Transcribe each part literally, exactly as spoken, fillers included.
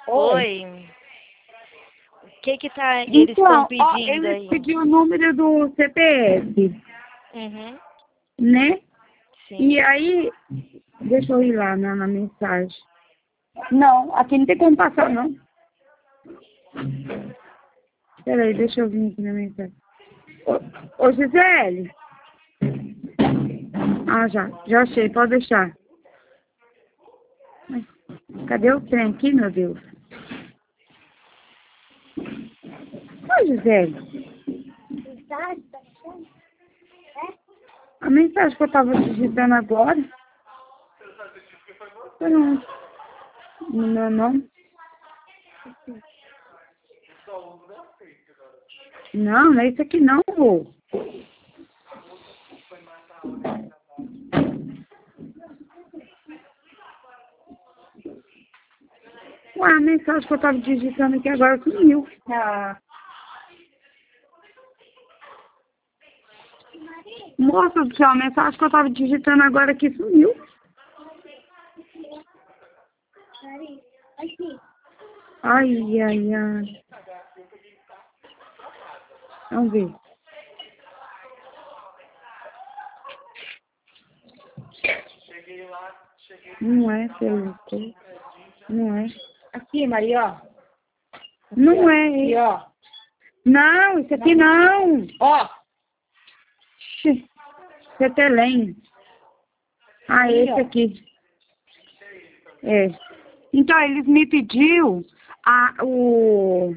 Oi. O que que tá, eles estão Então, pedindo ó, eles aí? pediram o número do C P F, Uhum. né? Sim. E aí, deixa eu ir lá na, na mensagem. Não, aqui não tem como passar, não. Peraí, deixa eu vir aqui na mensagem. Ô, ô Gisele. Ah, já. Já achei, pode deixar. Mas, cadê o trem aqui, meu Deus? Ô, Gisele. A mensagem que eu tava digitando agora. Pronto. No meu nome. Não, não é isso aqui não, vô. Ué, a mensagem que eu tava digitando aqui agora sumiu. Ah. Moça do céu, a mensagem que eu tava digitando agora aqui sumiu. Ai, ai, ai. Vamos ver. Não é, pelo que. Não é. Aqui, Maria, ó. Não é. Aqui, ó. Não, isso aqui não. Ó. Cetelém. Ah, esse aqui. É. Então, eles me pediu a, o,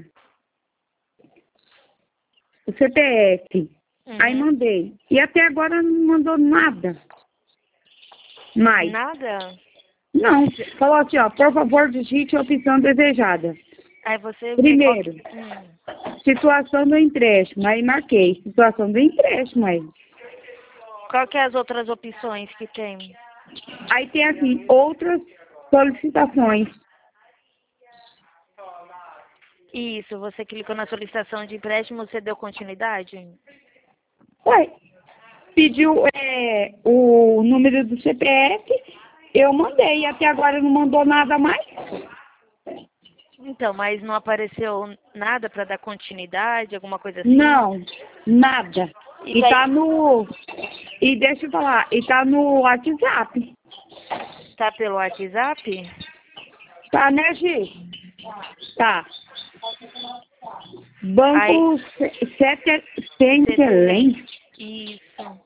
o C P F. Uhum. Aí mandei. E até agora não mandou nada. Mais. Nada? Não. Falou assim, ó, por favor, digite a opção desejada. Aí você... Primeiro, vê qual... hum. situação do empréstimo. Aí marquei. Situação do empréstimo aí. Qual que é as outras opções que tem? Aí tem assim, outras solicitações. Isso, você clicou na solicitação de empréstimo, você deu continuidade? Ué, pediu é, o número do C P F, eu mandei. Até agora não mandou nada mais. Então, mas não apareceu nada para dar continuidade, alguma coisa assim? Não, nada. E E daí- tá no... E deixa eu falar, e tá no WhatsApp. Tá pelo WhatsApp? Tá, né, Gi? Tá. Banco Cetelém. Isso.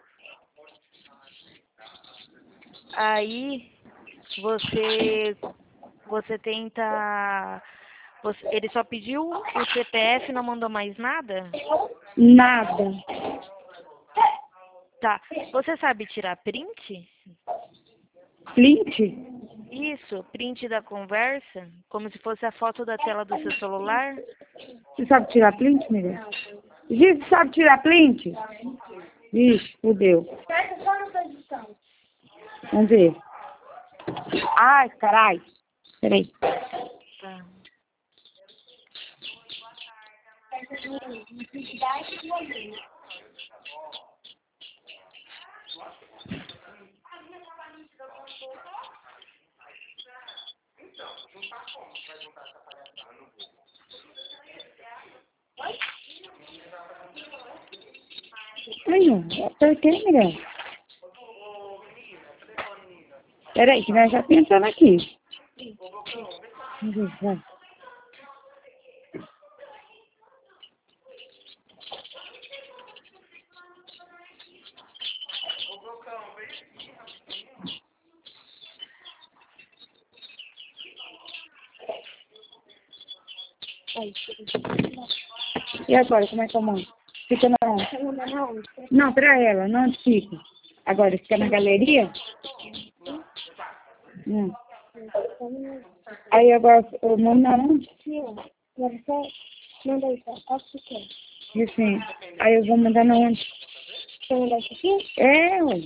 Aí você você tenta. Você, ele só pediu o C P F e não mandou mais nada? Nada. Tá. Você sabe tirar print? Flint? Isso, print da conversa, como se fosse a foto da tela do seu celular. Você sabe tirar print, Miguel? Gi, você sabe tirar print? Vixe, fudeu. Vamos ver. Ai, caralho. Peraí. Tá. Aí, ó. Apertei, Miguel. Peraí, que nós já pensando aqui. Vamos ver, vai. E agora, como é que eu mando? Fica na onde? Não, pra ela, não onde fica. Agora, fica na galeria? Hum. Aí agora, eu mando na onde? Manda aí, posso que E assim, aí eu vou mandar na onde? Você mandar isso aqui? É, ué.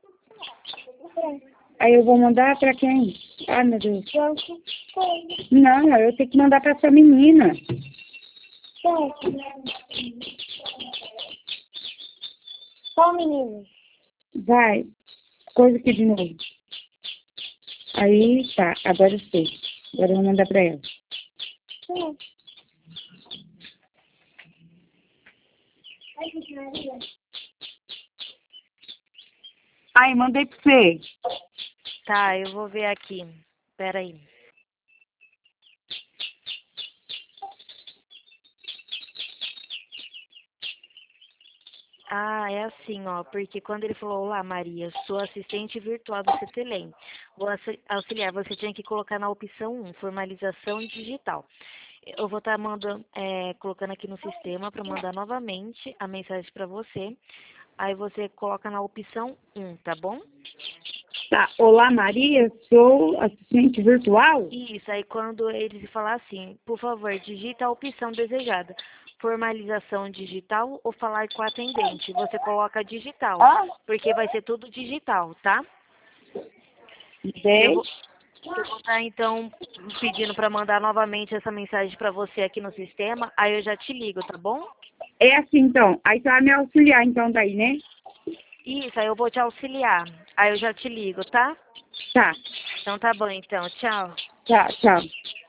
Aí eu vou mandar pra quem? Ai, meu Deus. Não, eu tenho que mandar pra essa menina. Qual menino? Vai, coisa aqui de novo. Aí, tá, agora eu sei. Agora eu vou mandar pra ela. Sim. Ai, que Maria. Ai, mandei pra você. Tá, eu vou ver aqui. Pera aí. Ah, é assim, ó, porque quando ele falou, olá Maria, sou assistente virtual do CETELEM. Vou auxi- auxiliar, você tinha que colocar na opção um, formalização digital. Eu vou estar mandando, é, colocando aqui no sistema para mandar novamente a mensagem para você. Aí você coloca na opção um, tá bom? Tá. Olá, Maria. Sou assistente virtual? Isso, aí quando ele falar assim, por favor, digita a opção desejada. Formalização digital ou falar com a atendente. Você coloca digital, Ó, porque vai ser tudo digital, tá? Eu dez. vou eu vou estar, então, pedindo para mandar novamente essa mensagem para você aqui no sistema. Aí eu já te ligo, tá bom? É assim, então. Aí você vai me auxiliar, então, daí, né? Isso, aí eu vou te auxiliar. Aí eu já te ligo, tá? Tá. Então tá bom, então. Tchau. Tá, tchau.